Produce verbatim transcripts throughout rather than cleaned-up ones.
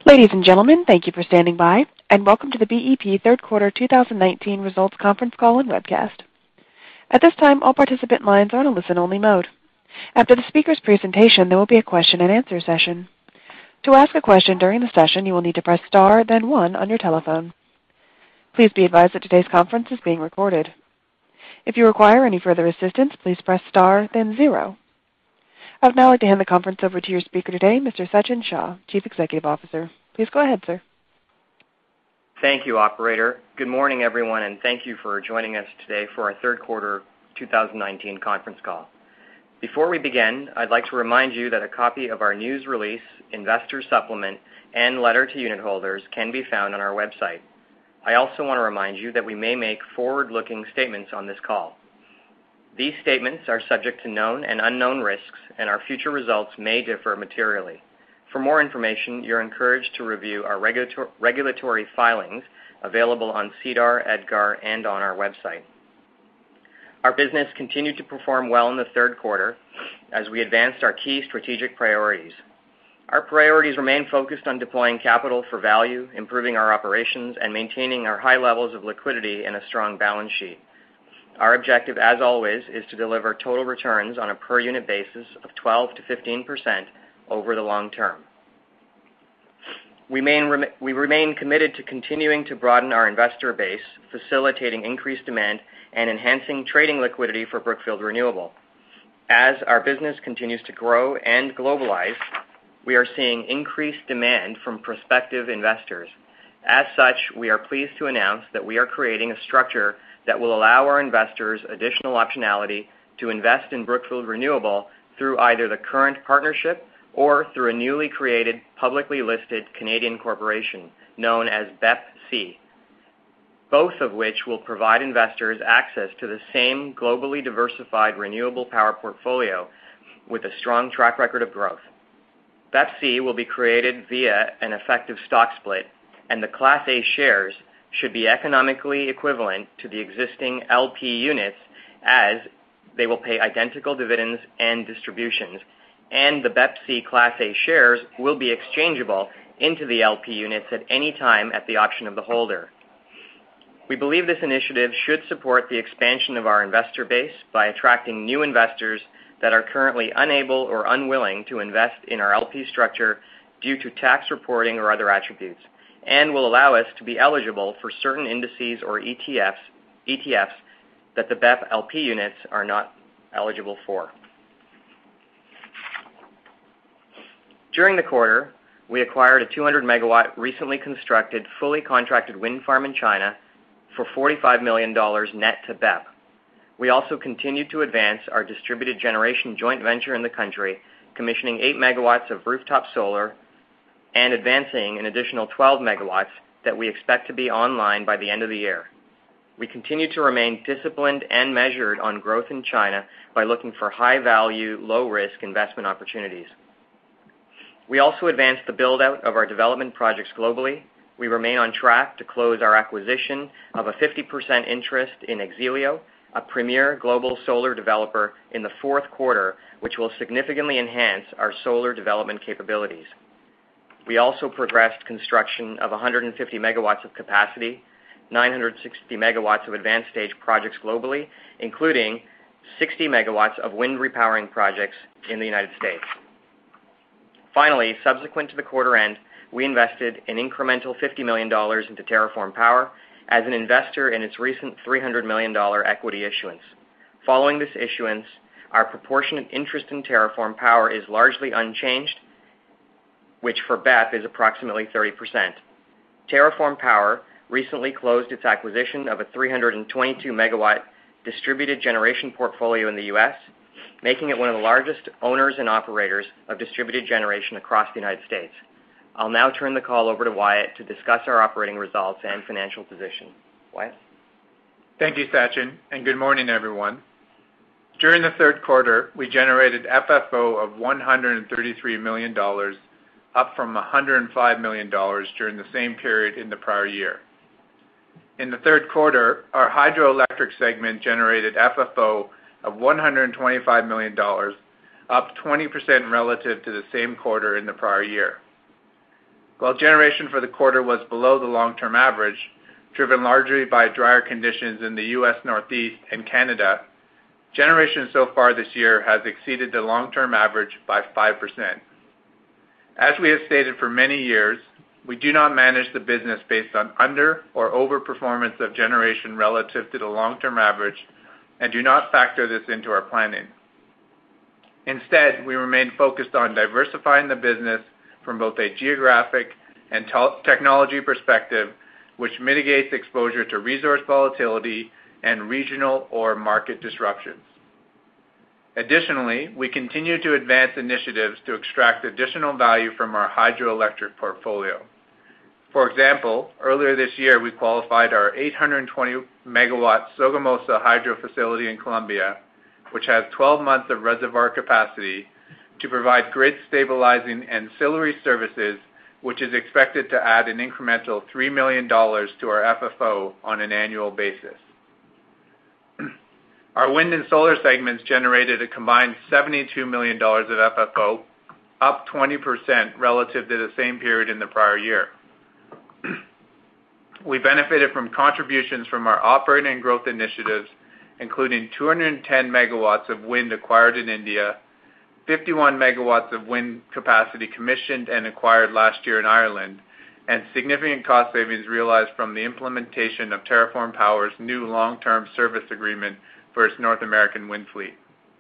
Ladies and gentlemen, thank you for standing by, and welcome to the B E P Third Quarter two thousand nineteen Results Conference Call and Webcast. At this time, all participant lines are in a listen-only mode. After the speaker's presentation, there will be a question-and-answer session. To ask a question during the session, you will need to press star, then one on your telephone. Please be advised that today's conference is being recorded. If you require any further assistance, please press star, then zero. I would now like to hand the conference over to your speaker today, Mister Sachin Shah, Chief Executive Officer. Please go ahead, sir. Thank you, operator. Good morning, everyone, and thank you for joining us today for our third quarter two thousand nineteen conference call. Before we begin, I'd like to remind you that a copy of our news release, investor supplement, and letter to unit holders can be found on our website. I also want to remind you that we may make forward-looking statements on this call. These statements are subject to known and unknown risks, and our future results may differ materially. For more information, you're encouraged to review our regulator- regulatory filings available on SEDAR, EDGAR, and on our website. Our business continued to perform well in the third quarter as we advanced our key strategic priorities. Our priorities remain focused on deploying capital for value, improving our operations, and maintaining our high levels of liquidity and a strong balance sheet. Our objective, as always, is to deliver total returns on a per-unit basis of twelve to fifteen percent over the long term. We remain, we remain committed to continuing to broaden our investor base, facilitating increased demand, and enhancing trading liquidity for Brookfield Renewable. As our business continues to grow and globalize, we are seeing increased demand from prospective investors. As such, we are pleased to announce that we are creating a structure that will allow our investors additional optionality to invest in Brookfield Renewable through either the current partnership or through a newly created publicly listed Canadian corporation known as B E P C, both of which will provide investors access to the same globally diversified renewable power portfolio with a strong track record of growth. B E P C will be created via an effective stock split, and the Class A shares should be economically equivalent to the existing L P units, as they will pay identical dividends and distributions, and the B E P C Class A shares will be exchangeable into the L P units at any time at the option of the holder. We believe this initiative should support the expansion of our investor base by attracting new investors that are currently unable or unwilling to invest in our L P structure due to tax reporting or other attributes, and will allow us to be eligible for certain indices or E T Fs, E T Fs that the B E P L P units are not eligible for. During the quarter, we acquired a two hundred megawatt recently constructed, fully contracted wind farm in China for forty-five million dollars net to B E P. We also continued to advance our distributed generation joint venture in the country, commissioning eight megawatts of rooftop solar and advancing an additional twelve megawatts that we expect to be online by the end of the year. We continue to remain disciplined and measured on growth in China by looking for high-value, low-risk investment opportunities. We also advanced the build-out of our development projects globally. We remain on track to close our acquisition of a fifty percent interest in X-Elio, a premier global solar developer, in the fourth quarter, which will significantly enhance our solar development capabilities. We also progressed construction of one hundred fifty megawatts of capacity, nine hundred sixty megawatts of advanced stage projects globally, including sixty megawatts of wind repowering projects in the United States. Finally, subsequent to the quarter end, we invested an incremental fifty million dollars into TerraForm Power as an investor in its recent three hundred million dollars equity issuance. Following this issuance, our proportionate interest in TerraForm Power is largely unchanged, which for B E P is approximately thirty percent. TerraForm Power recently closed its acquisition of a three hundred twenty-two megawatt distributed generation portfolio in the U S, making it one of the largest owners and operators of distributed generation across the United States. I'll now turn the call over to Wyatt to discuss our operating results and financial position. Wyatt? Thank you, Sachin, and good morning, everyone. During the third quarter, we generated F F O of one hundred thirty-three million dollars, up from one hundred five million dollars during the same period in the prior year. In the third quarter, our hydroelectric segment generated F F O of one hundred twenty-five million dollars, up twenty percent relative to the same quarter in the prior year. While generation for the quarter was below the long-term average, driven largely by drier conditions in the U S Northeast and Canada, generation so far this year has exceeded the long-term average by five percent. As we have stated for many years, we do not manage the business based on under or over-performance of generation relative to the long-term average and do not factor this into our planning. Instead, we remain focused on diversifying the business from both a geographic and technology perspective, which mitigates exposure to resource volatility and regional or market disruptions. Additionally, we continue to advance initiatives to extract additional value from our hydroelectric portfolio. For example, earlier this year we qualified our eight hundred twenty megawatt Sogamoso hydro facility in Colombia, which has twelve months of reservoir capacity, to provide grid stabilizing ancillary services, which is expected to add an incremental three million dollars to our F F O on an annual basis. Our wind and solar segments generated a combined seventy-two million dollars of F F O, up twenty percent relative to the same period in the prior year. We benefited from contributions from our operating and growth initiatives, including two hundred ten megawatts of wind acquired in India, fifty-one megawatts of wind capacity commissioned and acquired last year in Ireland, and significant cost savings realized from the implementation of TerraForm Power's new long-term service agreement for its North American wind fleet.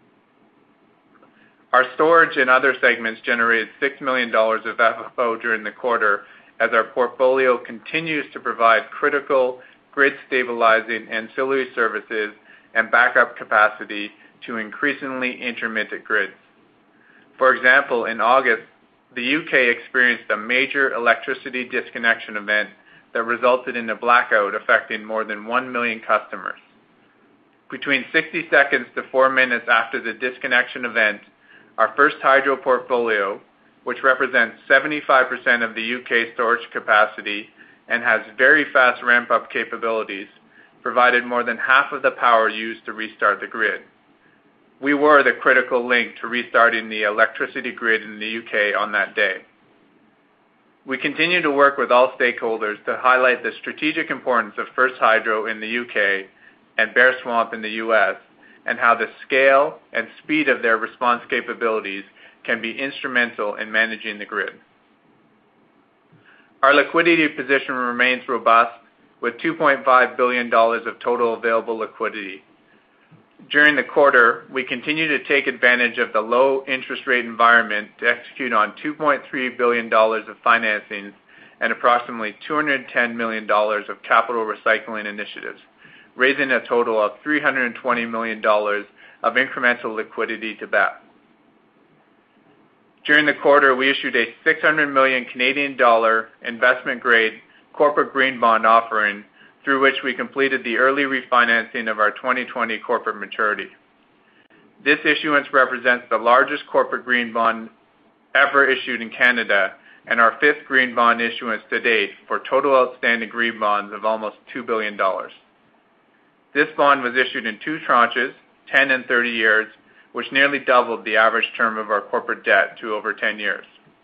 Our storage and other segments generated six million dollars of F F O during the quarter as our portfolio continues to provide critical grid stabilizing ancillary services and backup capacity to increasingly intermittent grids. For example, in August, the U K experienced a major electricity disconnection event that resulted in a blackout affecting more than one million customers. Between sixty seconds to four minutes after the disconnection event, our First Hydro portfolio, which represents seventy-five percent of the U K storage capacity and has very fast ramp-up capabilities, provided more than half of the power used to restart the grid. We were the critical link to restarting the electricity grid in the U K on that day. We continue to work with all stakeholders to highlight the strategic importance of First Hydro in the U K and Bear Swamp in the U S, and how the scale and speed of their response capabilities can be instrumental in managing the grid. Our liquidity position remains robust, with two point five billion dollars of total available liquidity. During the quarter, we continue to take advantage of the low interest rate environment to execute on two point three billion dollars of financings and approximately two hundred ten million dollars of capital recycling initiatives, raising a total of three hundred twenty million dollars of incremental liquidity to B E P. During the quarter, we issued a six hundred million Canadian dollars investment-grade corporate green bond offering, through which we completed the early refinancing of our twenty twenty corporate maturity. This issuance represents the largest corporate green bond ever issued in Canada and our fifth green bond issuance to date, for total outstanding green bonds of almost two billion dollars. This bond was issued in two tranches, ten and thirty years, which nearly doubled the average term of our corporate debt to over ten years.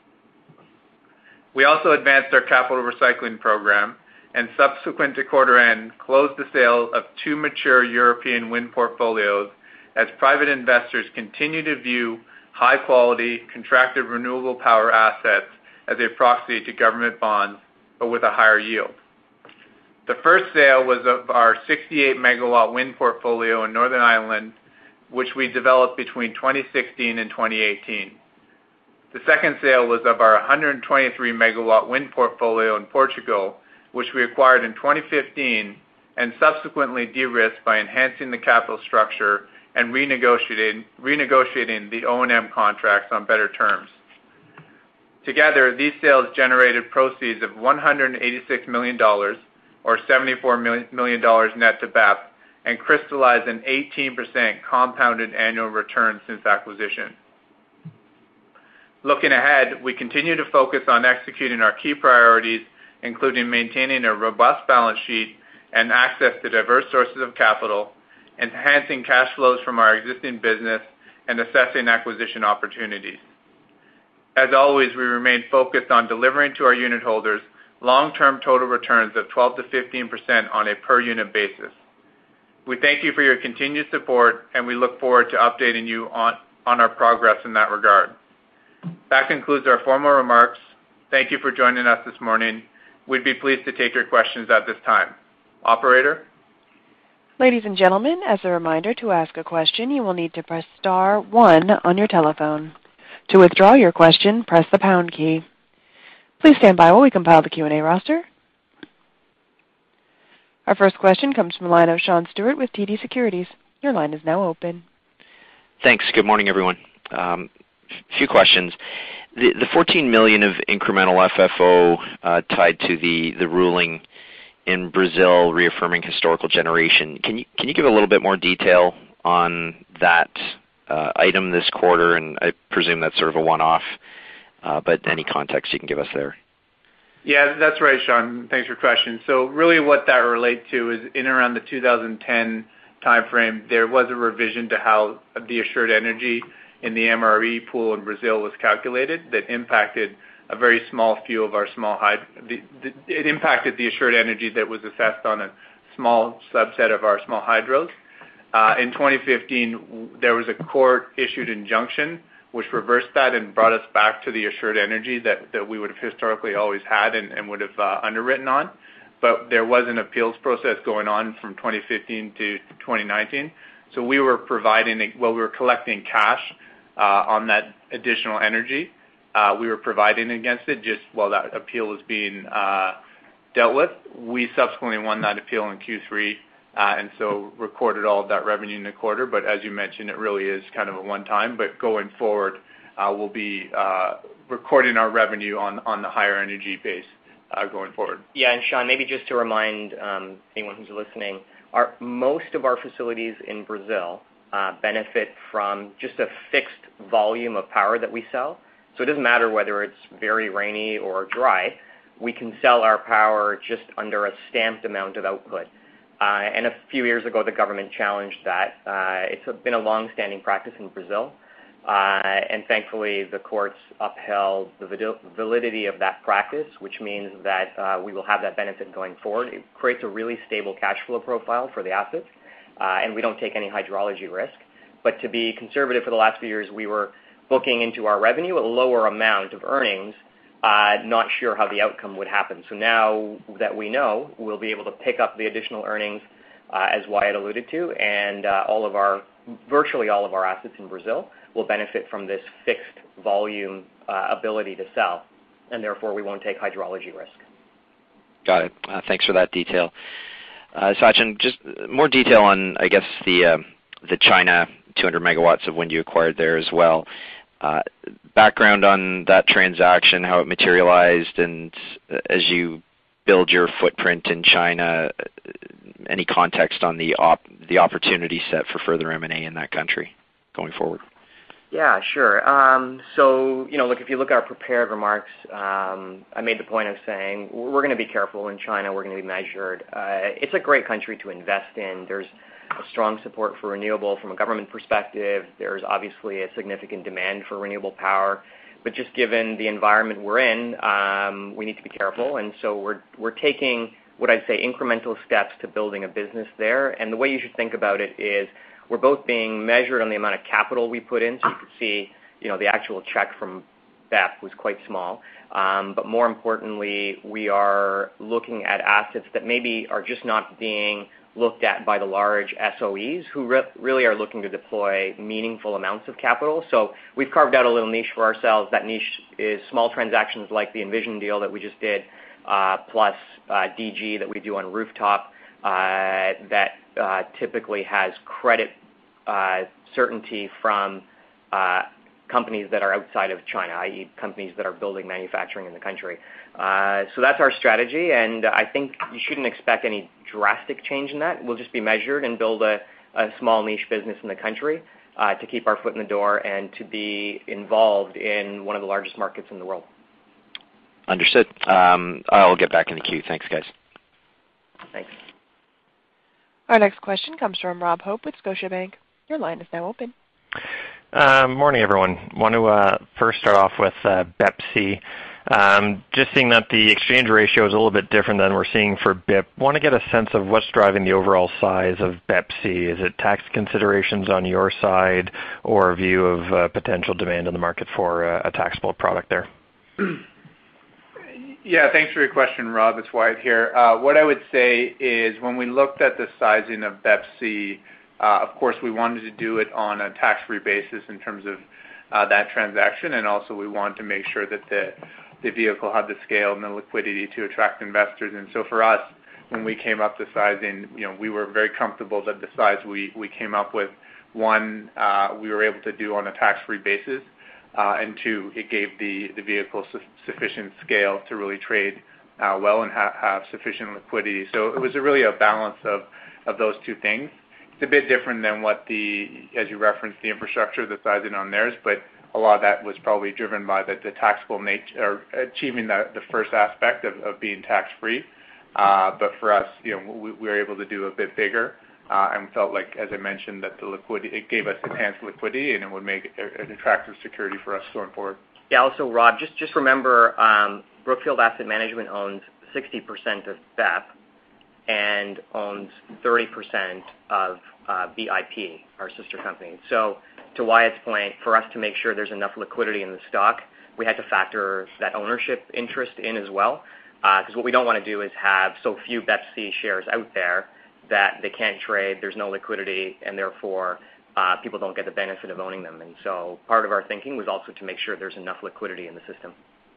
We also advanced our capital recycling program and, subsequent to quarter end, closed the sale of two mature European wind portfolios as private investors continue to view high-quality, contracted renewable power assets as a proxy to government bonds, but with a higher yield. The first sale was of our sixty-eight megawatt wind portfolio in Northern Ireland, which we developed between twenty sixteen and twenty eighteen. The second sale was of our one hundred twenty-three megawatt wind portfolio in Portugal, which we acquired in twenty fifteen and subsequently de-risked by enhancing the capital structure and renegotiating, renegotiating the O and M contracts on better terms. Together, these sales generated proceeds of one hundred eighty-six million dollars, or seventy-four million dollars net to B E P, and crystallized an eighteen percent compounded annual return since acquisition. Looking ahead, we continue to focus on executing our key priorities, including maintaining a robust balance sheet and access to diverse sources of capital, enhancing cash flows from our existing business, and assessing acquisition opportunities. As always, we remain focused on delivering to our unit holders long-term total returns of twelve to fifteen percent on a per-unit basis. We thank you for your continued support, and we look forward to updating you on, on our progress in that regard. That concludes our formal remarks. Thank you for joining us this morning. We'd be pleased to take your questions at this time. Operator? Ladies and gentlemen, as a reminder, to ask a question, you will need to press star one on your telephone. To withdraw your question, press the pound key. Please stand by while we compile the Q and A roster. Our first question comes from the line of Sean Stewart with T D Securities. Your line is now open. Thanks. Good morning, everyone. Um, a few questions. The, the fourteen million dollars of incremental F F O uh, tied to the, the ruling in Brazil reaffirming historical generation. Can you can you give a little bit more detail on that uh, item this quarter? And I presume that's sort of a one-off, uh, but any context you can give us there. Yeah, that's right, Sean. Thanks for your question. So really what that relates to is in around the two thousand ten timeframe, there was a revision to how the assured energy in the M R E pool in Brazil was calculated that impacted a very small few of our small hyd. The, the, it impacted the assured energy that was assessed on a small subset of our small hydros. Uh, in twenty fifteen, there was a court-issued injunction which reversed that and brought us back to the assured energy that, that we would have historically always had and, and would have uh, underwritten on. But there was an appeals process going on from twenty fifteen to twenty nineteen. So we were providing, well, we were collecting cash uh, on that additional energy. Uh, we were providing against it just while that appeal was being uh, dealt with. We subsequently won that appeal in Q three, uh, and so recorded all of that revenue in the quarter. But as you mentioned, it really is kind of a one-time. But going forward, uh, we'll be uh, recording our revenue on, on the higher energy base uh, going forward. Yeah, and Sean, maybe just to remind um, anyone who's listening, our, most of our facilities in Brazil uh, benefit from just a fixed volume of power that we sell. So it doesn't matter whether it's very rainy or dry. We can sell our power just under a stamped amount of output. Uh, and a few years ago, the government challenged that. Uh, it's a, been a long-standing practice in Brazil. Uh, and thankfully, the courts upheld the validity of that practice, which means that uh, we will have that benefit going forward. It creates a really stable cash flow profile for the assets, uh, and we don't take any hydrology risk. But to be conservative for the last few years, we were booking into our revenue a lower amount of earnings, uh, not sure how the outcome would happen. So now that we know, we'll be able to pick up the additional earnings, uh, as Wyatt alluded to, and uh, all of our, virtually all of our assets in Brazil will benefit from this fixed volume uh, ability to sell, and therefore we won't take hydrology risk. Got it. Uh, thanks for that detail. Uh, Sachin, just more detail on, I guess, the uh, the China two hundred megawatts of wind you acquired there as well. Uh, background on that transaction, how it materialized, and as you build your footprint in China, any context on the op the opportunity set for further M and A in that country going forward? Yeah, sure. Um, so, you know, look, if you look at our prepared remarks, um, I made the point of saying we're going to be careful in China. We're going to be measured. Uh, it's a great country to invest in. There's a strong support for renewable from a government perspective. There's obviously a significant demand for renewable power. But just given the environment we're in, um, we need to be careful. And so we're, we're taking what I'd say incremental steps to building a business there. And the way you should think about it is we're both being measured on the amount of capital we put in. So you could see, you know, the actual check from B E P was quite small. Um, but more importantly, we are looking at assets that maybe are just not being looked at by the large S O Es who re really are looking to deploy meaningful amounts of capital. So we've carved out a little niche for ourselves. That niche is small transactions like the Envision deal that we just did, uh, plus uh, D G that we do on rooftop uh, that uh, typically has credit uh, certainty from uh, companies that are outside of China, that is companies that are building manufacturing in the country. Uh, so that's our strategy, and I think you shouldn't expect any drastic change in that. We'll just be measured and build a, a small niche business in the country uh, to keep our foot in the door and to be involved in one of the largest markets in the world. Understood. Um, I'll get back in the queue. Thanks, guys. Thanks. Our next question comes from Rob Hope with Scotiabank. Your line is now open. Um, morning, everyone. Want to uh, first start off with uh, B E P C. Um, just seeing that the exchange ratio is a little bit different than we're seeing for B I P. Want to get a sense of what's driving the overall size of B E P C. Is it tax considerations on your side or a view of uh, potential demand in the market for uh, a taxable product there? Yeah, thanks for your question, Rob. It's Wyatt here. Uh, what I would say is when we looked at the sizing of B E P C, uh, of course we wanted to do it on a tax-free basis in terms of uh, that transaction, and also we wanted to make sure that the the vehicle had the scale and the liquidity to attract investors. And so for us, when we came up with sizing, you know, we were very comfortable that the size we, we came up with, one, uh, we were able to do on a tax-free basis, uh, and two, it gave the, the vehicle su- sufficient scale to really trade uh, well and ha- have sufficient liquidity. So it was a really a balance of, of those two things. It's a bit different than what the, as you referenced, the infrastructure, the sizing on theirs, but a lot of that was probably driven by the, the taxable nature, or achieving the, the first aspect of, of being tax-free. Uh, but for us, you know, we, we were able to do a bit bigger, uh, and felt like, as I mentioned, that the liquidity, it gave us enhanced liquidity, and it would make it an attractive security for us going forward. Yeah. Also, Rob, just just remember, um, Brookfield Asset Management owns sixty percent of B E P and owns thirty percent of uh, B I P, our sister company. So, to Wyatt's point, for us to make sure there's enough liquidity in the stock, we had to factor that ownership interest in as well. Because uh, what we don't want to do is have so few B E P C shares out there that they can't trade, there's no liquidity, and therefore uh, people don't get the benefit of owning them. And so part of our thinking was also to make sure there's enough liquidity in the system.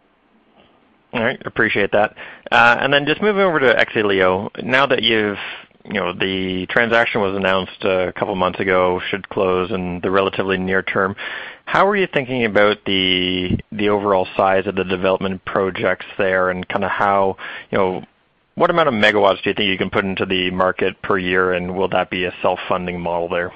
All right, appreciate that. Uh, and then just moving over to X-Elio, now that you've, you know, the transaction was announced a couple months ago, should close in the relatively near term. How are you thinking about the the overall size of the development projects there, and kind of how, you know, what amount of megawatts do you think you can put into the market per year, and will that be a self-funding model there?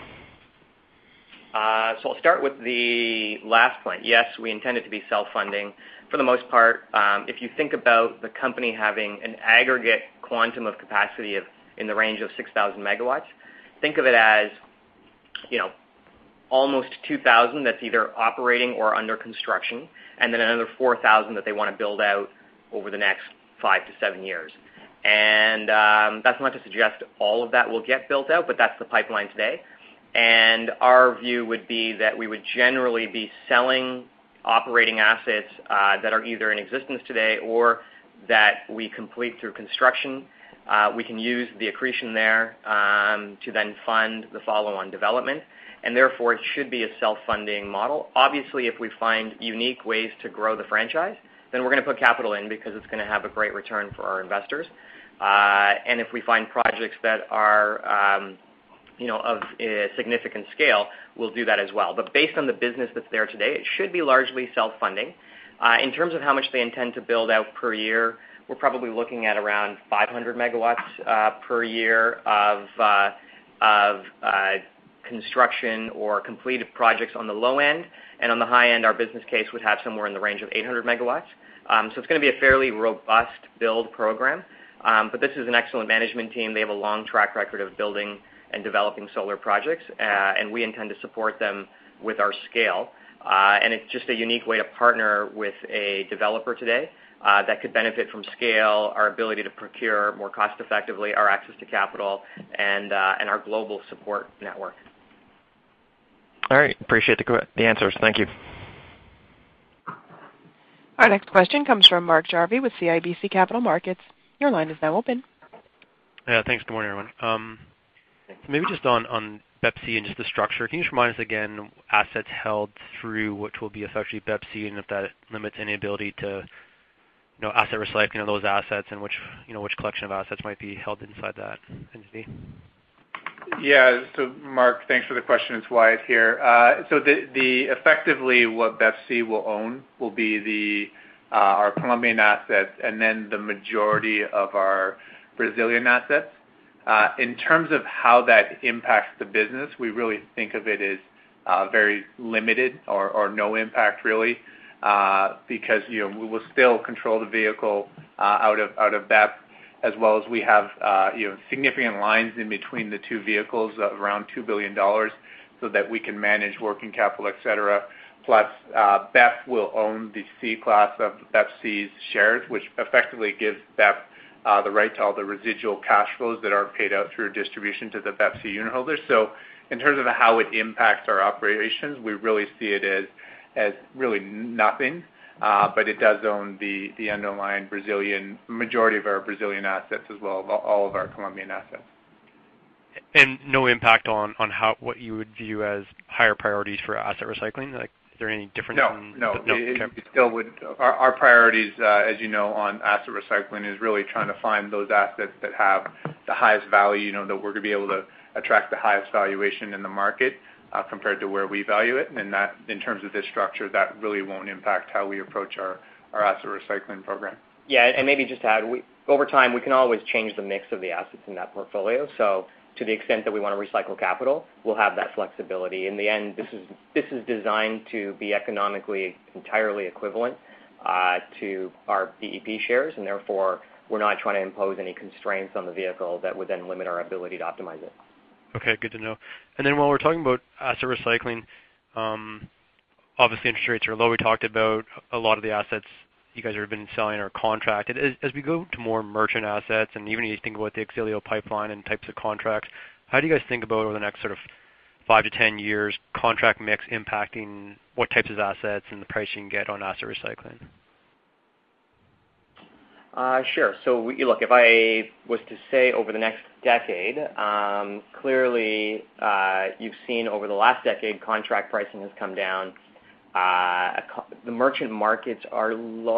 Uh, so I'll start with the last point. Yes, we intend it to be self-funding. For the most part, um, if you think about the company having an aggregate quantum of capacity of in the range of six thousand megawatts, think of it as, you know, almost two thousand that's either operating or under construction, and then another four thousand that they want to build out over the next five to seven years. And um, that's not to suggest all of that will get built out, but that's the pipeline today. And our view would be that we would generally be selling operating assets uh, that are either in existence today or that we complete through construction. Uh, we can use the accretion there um, to then fund the follow-on development, and therefore it should be a self-funding model. Obviously, if we find unique ways to grow the franchise, then we're going to put capital in because it's going to have a great return for our investors. Uh, and if we find projects that are um, you know, of a significant scale, we'll do that as well. But based on the business that's there today, it should be largely self-funding. Uh, in terms of how much they intend to build out per year, we're probably looking at around five hundred megawatts uh, per year of, uh, of uh, construction or completed projects on the low end. And on the high end, our business case would have somewhere in the range of eight hundred megawatts. Um, so it's going to be a fairly robust build program. Um, but this is an excellent management team. They have a long track record of building and developing solar projects, uh, and we intend to support them with our scale. Uh, and it's just a unique way to partner with a developer today uh, that could benefit from scale, our ability to procure more cost effectively, our access to capital, and, uh, and our global support network. All right, appreciate the, the answers. Thank you. Our next question comes from Mark Jarvi with C I B C Capital Markets. Your line is now open. Yeah, thanks. Good morning, everyone. Um, maybe just on, on B E P C and just the structure, can you just remind us again assets held through which will be effectively B E P C, and if that limits any ability to, you know, asset recycling of those assets, and which, you know, which collection of assets might be held inside that entity? Yeah. So, Mark, thanks for the question. It's Wyatt here. Uh, so, the, the effectively what B E P C will own will be the uh, our Colombian assets, and then the majority of our Brazilian assets. Uh, in terms of how that impacts the business, we really think of it as uh, very limited or, or no impact really, uh, because you know we will still control the vehicle uh, out of out of B E P, as well as we have uh, you know significant lines in between the two vehicles of around two billion dollars. so that we can manage working capital, et cetera. Plus, uh, B E P will own the C class of B E P C's shares, which effectively gives B E P uh, the right to all the residual cash flows that aren't paid out through distribution to the B E P C unit holders. So in terms of how it impacts our operations, we really see it as, as really nothing. Uh, but it does own the, the underlying Brazilian, majority of our Brazilian assets as well as all of our Colombian assets. And no impact on, on how what you would view as higher priorities for asset recycling? Like, is there any difference? No, in, no. no It, okay. it still would. Our, our priorities, uh, as you know, on asset recycling is really trying to find those assets that have the highest value, you know, that we're going to be able to attract the highest valuation in the market. Uh, compared to where we value it, and that, in terms of this structure, that really won't impact how we approach our, our asset recycling program. Yeah, and maybe just to add, we, over time, we can always change the mix of the assets in that portfolio. So to the extent that we want to recycle capital, we'll have that flexibility. In the end, this is this is designed to be economically entirely equivalent uh, to our B E P shares, and therefore we're not trying to impose any constraints on the vehicle that would then limit our ability to optimize it. Okay, good to know. And then while we're talking about asset recycling, um, obviously interest rates are low. We talked about a lot of the assets you guys have been selling are contracted. As, as we go to more merchant assets, and even if you think about the X-Elio pipeline and types of contracts, how do you guys think about over the next sort of five to ten years contract mix impacting what types of assets and the price you can get on asset recycling? Uh, sure. So we, look, if I was to say over the next decade, um, clearly uh, you've seen over the last decade contract pricing has come down. Uh, the merchant markets are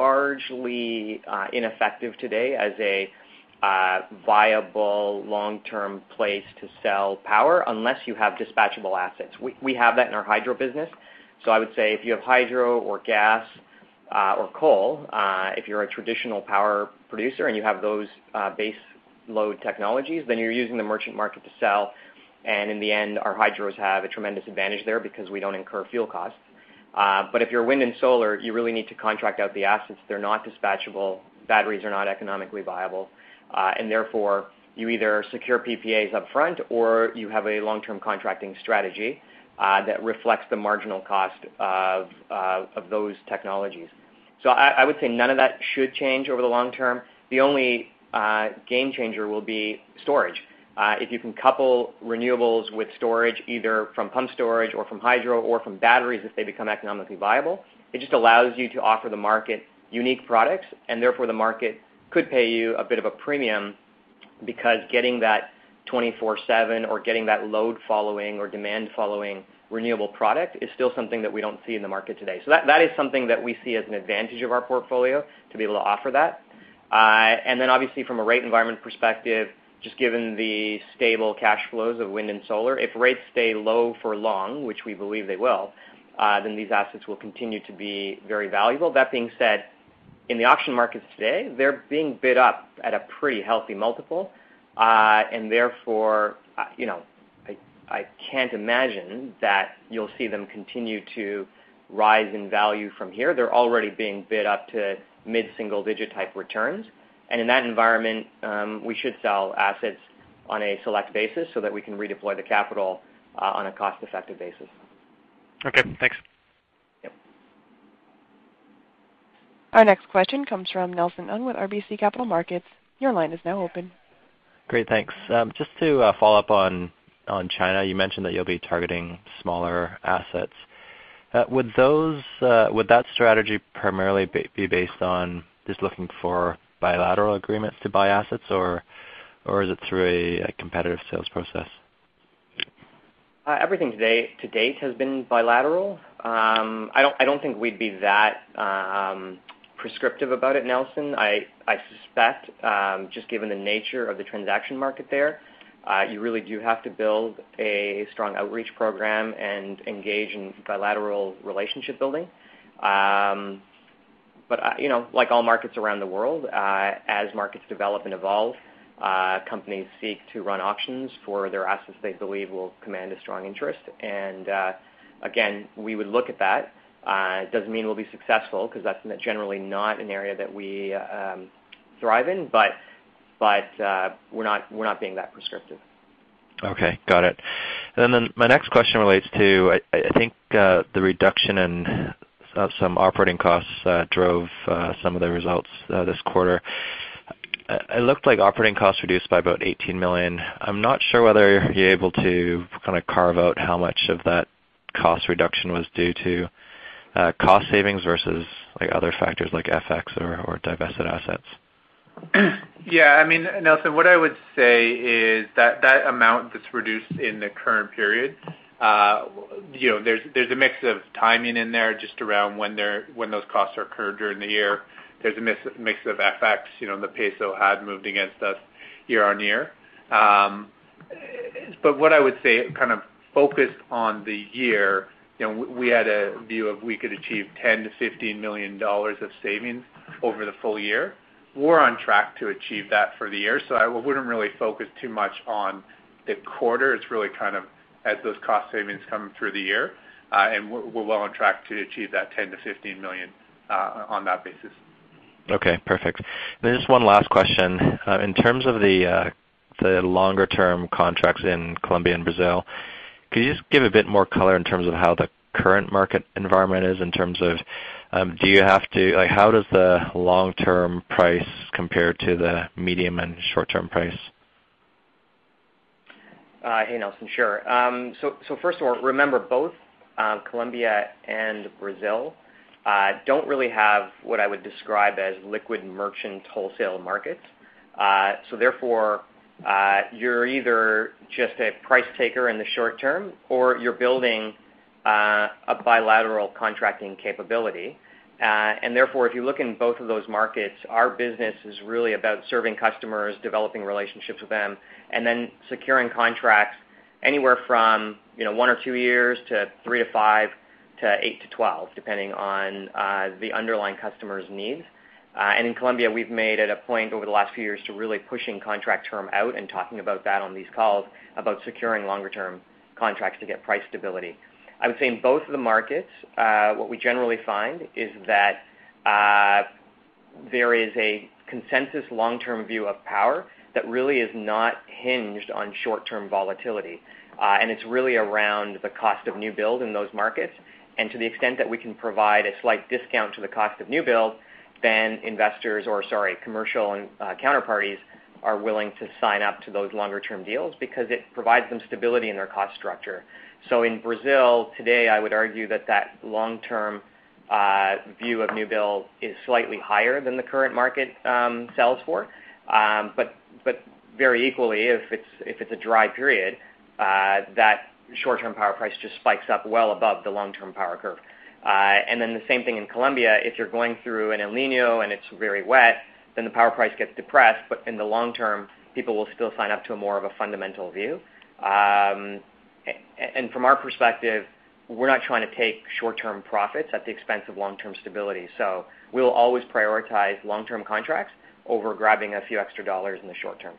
largely uh, ineffective today as a uh, viable long-term place to sell power unless you have dispatchable assets. We, we have that in our hydro business. So I would say if you have hydro or gas, Uh, or coal, uh, if you're a traditional power producer and you have those uh, base load technologies, then you're using the merchant market to sell. And in the end, our hydros have a tremendous advantage there because we don't incur fuel costs. Uh, but if you're wind and solar, you really need to contract out the assets. They're not dispatchable. Batteries are not economically viable. Uh, and therefore, you either secure P P As up front or you have a long-term contracting strategy uh, that reflects the marginal cost of, uh, of those technologies. So I, I would say none of that should change over the long term. The only uh, game changer will be storage. Uh, if you can couple renewables with storage, either from pump storage or from hydro or from batteries if they become economically viable, it just allows you to offer the market unique products, and therefore the market could pay you a bit of a premium because getting that twenty-four seven or getting that load following or demand following renewable product is still something that we don't see in the market today. So that, that is something that we see as an advantage of our portfolio to be able to offer that. Uh, and then obviously from a rate environment perspective, just given the stable cash flows of wind and solar, if rates stay low for long, which we believe they will, uh, then these assets will continue to be very valuable. That being said, in the auction markets today, they're being bid up at a pretty healthy multiple. Uh, and therefore, uh, you know, I can't imagine that you'll see them continue to rise in value from here. They're already being bid up to mid-single digit type returns. And in that environment, um, we should sell assets on a select basis so that we can redeploy the capital uh, on a cost-effective basis. Okay, thanks. Yep. Our next question comes from Nelson Ng with R B C Capital Markets. Your line is now open. Great, thanks. Um, just to uh, follow up on on China, you mentioned that you'll be targeting smaller assets. Uh, would those uh, would that strategy primarily be based on just looking for bilateral agreements to buy assets, or or is it through a, a competitive sales process? Uh, everything today to date has been bilateral. Um, I don't I don't think we'd be that um, prescriptive about it, Nelson. I I suspect um, just given the nature of the transaction market there. Uh, you really do have to build a strong outreach program and engage in bilateral relationship building. Um, but, uh, you know, like all markets around the world, uh, as markets develop and evolve, uh, companies seek to run auctions for their assets they believe will command a strong interest. And, uh, again, we would look at that. Uh, it doesn't mean we'll be successful because that's generally not an area that we um, thrive in, but But uh, we're not we're not being that prescriptive. Okay, got it. And then my next question relates to, I, I think uh, the reduction in uh, some operating costs uh, drove uh, some of the results uh, this quarter. It looked like operating costs reduced by about eighteen million dollars. I'm not sure whether you're able to kind of carve out how much of that cost reduction was due to uh, cost savings versus like other factors like F X or, or divested assets. Yeah, I mean, Nelson, what I would say is that that amount that's reduced in the current period, uh, you know, there's there's a mix of timing in there just around when they're when those costs are incurred during the year. There's a mix, mix of F X. You know, the peso had moved against us year on year. Um, but what I would say, kind of focused on the year, you know, we had a view of we could achieve ten to fifteen million dollars of savings over the full year. We're on track to achieve that for the year, so I wouldn't really focus too much on the quarter. It's really kind of as those cost savings come through the year, uh, and we're, we're well on track to achieve that ten to fifteen million uh, on that basis. Okay, perfect. And then just one last question. Uh, in terms of the uh, the longer-term contracts in Colombia and Brazil, could you just give a bit more color in terms of how the current market environment is in terms of Um, do you have to, like, how does the long-term price compare to the medium and short-term price? Uh, hey, Nelson, sure. Um, so, so first of all, remember both uh, Colombia and Brazil uh, don't really have what I would describe as liquid merchant wholesale markets. Uh, so therefore, uh, you're either just a price taker in the short term, or you're building uh, a bilateral contracting capability. Uh, and therefore, if you look in both of those markets, our business is really about serving customers, developing relationships with them, and then securing contracts anywhere from you know one or two years to three to five to eight to twelve, depending on uh, the underlying customer's needs. Uh, and in Colombia, we've made it a point over the last few years to really pushing contract term out and talking about that on these calls, about securing longer-term contracts to get price stability. I would say in both of the markets, uh, what we generally find is that uh, there is a consensus long-term view of power that really is not hinged on short-term volatility. Uh, and it's really around the cost of new build in those markets. And to the extent that we can provide a slight discount to the cost of new build, then investors or, sorry, commercial and uh, counterparties are willing to sign up to those longer-term deals because it provides them stability in their cost structure. So in Brazil today, I would argue that that long-term uh, view of new build is slightly higher than the current market um, sells for. Um, but but very equally, if it's if it's a dry period, uh, that short-term power price just spikes up well above the long-term power curve. Uh, and then the same thing in Colombia. If you're going through an El Nino and it's very wet, then the power price gets depressed. But in the long term, people will still sign up to a more of a fundamental view. Um, And from our perspective, we're not trying to take short-term profits at the expense of long-term stability. So we'll always prioritize long-term contracts over grabbing a few extra dollars in the short term.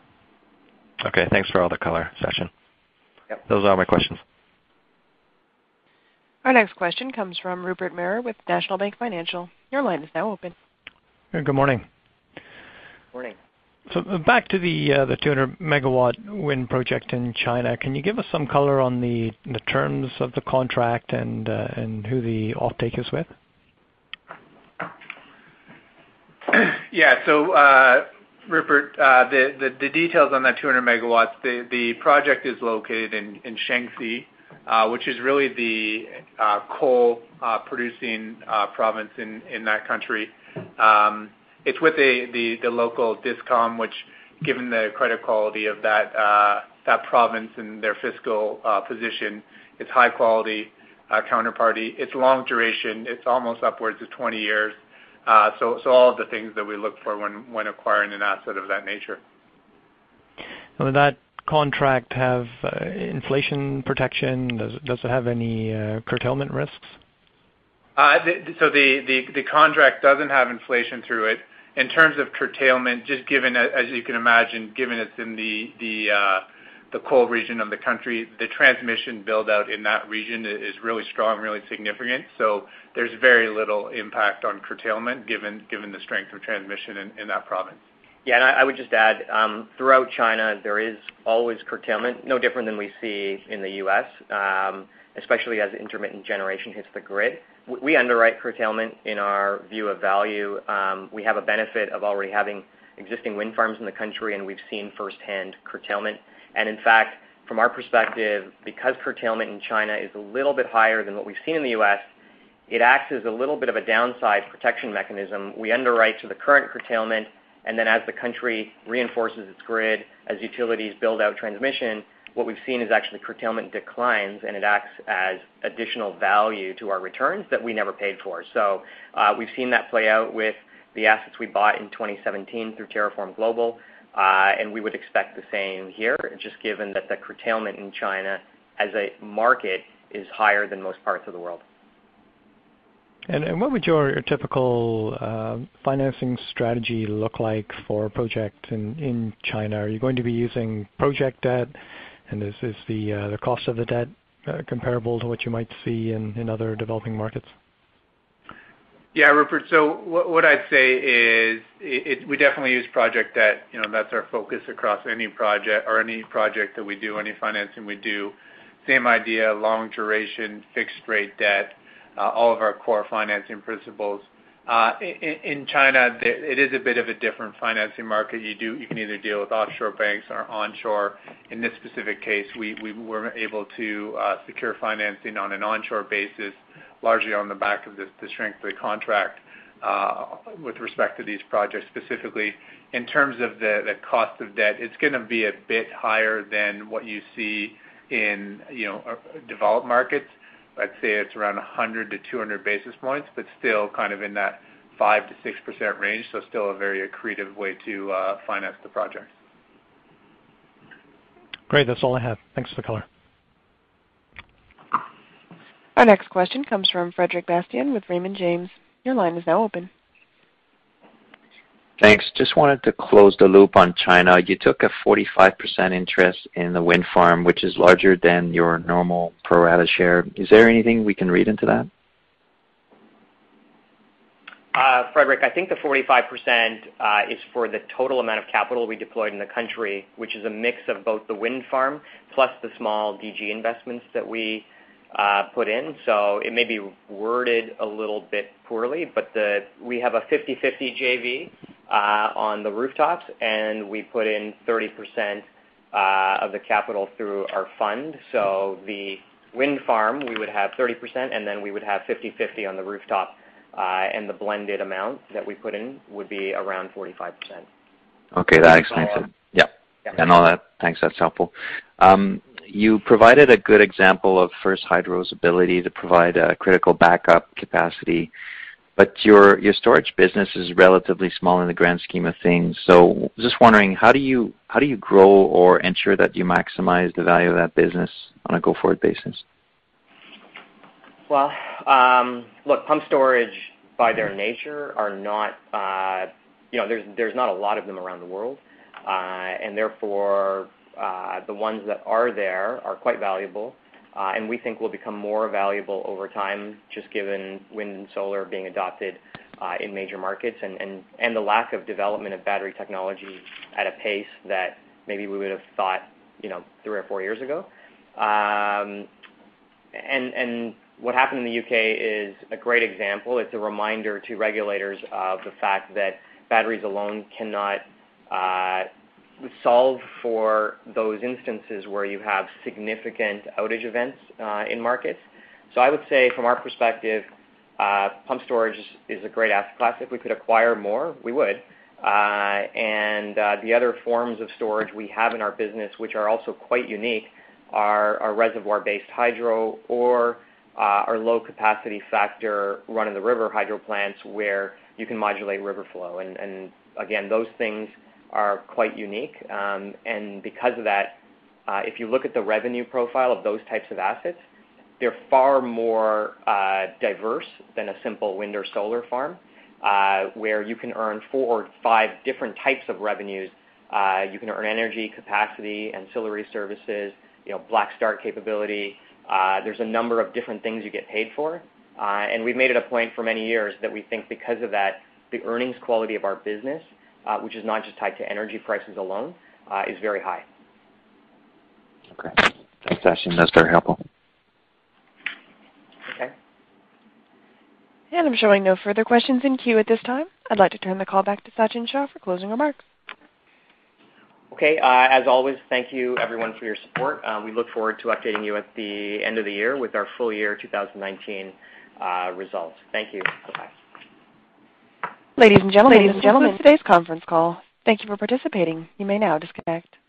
Okay, thanks for all the color, Sachin. Yep. Those are my questions. Our next question comes from Rupert Merer with National Bank Financial. Your line is now open. Good morning. Morning. So back to the uh, the two hundred megawatt wind project in China. Can you give us some color on the the terms of the contract and uh, and who the offtake is with? Yeah. So uh, Rupert, uh, the, the the details on that two hundred megawatts. The the project is located in in Shaanxi, uh, which is really the uh, coal uh, producing uh, province in in that country. Um, It's with the, the, the local DISCOM, which, given the credit quality of that uh, that province and their fiscal uh, position, it's high quality uh, counterparty. It's long duration. It's almost upwards of twenty years. Uh, so, so all of the things that we look for when, when acquiring an asset of that nature. Will that contract have uh, inflation protection? Does, does it have any uh, curtailment risks? Uh, the, so the, the, the contract doesn't have inflation through it. In terms of curtailment, just given, as you can imagine, given it's in the the uh, the coal region of the country, the transmission build out in that region is really strong, really significant. So there's very little impact on curtailment given given the strength of transmission in, in that province. Yeah, and I, I would just add, um, throughout China, there is always curtailment, no different than we see in the U S, um, especially as intermittent generation hits the grid. We, we underwrite curtailment in our view of value. Um, we have a benefit of already having existing wind farms in the country, and we've seen firsthand curtailment. And in fact, from our perspective, because curtailment in China is a little bit higher than what we've seen in the U S, it acts as a little bit of a downside protection mechanism. We underwrite to the current curtailment, and then as the country reinforces its grid, as utilities build out transmission, what we've seen is actually curtailment declines, and it acts as additional value to our returns that we never paid for. So uh, we've seen that play out with the assets we bought in twenty seventeen through TerraForm Global, uh, and we would expect the same here, just given that the curtailment in China as a market is higher than most parts of the world. And, and what would your, your typical uh, financing strategy look like for a project in, in China? Are you going to be using project debt, and is, is the, uh, the cost of the debt uh, comparable to what you might see in, in other developing markets? Yeah, Rupert. So what, what I'd say is it, it, we definitely use project debt. You know, that's our focus across any project or any project that we do, any financing we do. Same idea, long duration, fixed rate debt. Uh, all of our core financing principles. Uh, in, in China, there, it is a bit of a different financing market. You do you can either deal with offshore banks or onshore. In this specific case, we, we were able to uh, secure financing on an onshore basis, largely on the back of the, the strength of the contract uh, with respect to these projects specifically. In terms of the, the cost of debt, it's going to be a bit higher than what you see in you know developed markets. I'd say it's around one hundred to two hundred basis points, but still kind of in that five to six percent range, so still a very accretive way to uh, finance the project. Great, that's all I have. Thanks for the color. Our next question comes from Frederic Bastien with Raymond James. Your line is now open. Thanks. Just wanted to close the loop on China. You took a forty-five percent interest in the wind farm, which is larger than your normal pro rata share. Is there anything we can read into that? Uh, Frederic, I think the forty-five percent uh, is for the total amount of capital we deployed in the country, which is a mix of both the wind farm plus the small D G investments that we uh, put in. So it may be worded a little bit poorly, but the, we have a fifty-fifty J V uh, on the rooftops, and we put in thirty percent uh, of the capital through our fund. So the wind farm, we would have thirty percent, and then we would have fifty-fifty on the rooftop. Uh, and the blended amount that we put in would be around forty-five percent. Okay, that explains it. Yep. Yeah. And all that. Thanks, that's helpful. Um, you provided a good example of First Hydro's ability to provide a critical backup capacity, but your your storage business is relatively small in the grand scheme of things. So just wondering, how do you how do you grow or ensure that you maximize the value of that business on a go-forward basis? Well, um, look, pump storage by their nature are not, uh, you know, there's there's not a lot of them around the world, uh, and therefore uh, the ones that are there are quite valuable, uh, and we think will become more valuable over time, just given wind and solar being adopted uh, in major markets, and, and, and the lack of development of battery technology at a pace that maybe we would have thought, you know, three or four years ago, um, and and. What happened in the U K is a great example. It's a reminder to regulators of the fact that batteries alone cannot uh, solve for those instances where you have significant outage events uh, in markets. So I would say from our perspective, uh, pump storage is a great asset class. If we could acquire more, we would. Uh, and uh, the other forms of storage we have in our business, which are also quite unique, are, are reservoir-based hydro or Uh, our low capacity factor run-in-the-river hydro plants where you can modulate river flow. And, and again, those things are quite unique. Um, and because of that, uh, if you look at the revenue profile of those types of assets, they're far more uh, diverse than a simple wind or solar farm, uh, where you can earn four or five different types of revenues. Uh, you can earn energy, capacity, ancillary services, you know, black start capability. Uh, there's a number of different things you get paid for, uh, and we've made it a point for many years that we think because of that, the earnings quality of our business uh, which is not just tied to energy prices alone, uh, is very high. Okay. Thanks, Sachin. That's very helpful. Okay. And I'm showing no further questions in queue at this time. I'd like to turn the call back to Sachin Shah for closing remarks. Okay, uh, as always, thank you everyone for your support. Uh, we look forward to updating you at the end of the year with our full year two thousand nineteen uh, results. Thank you. Bye-bye. Ladies and gentlemen, Ladies and gentlemen, today's conference call. Thank you for participating. You may now disconnect.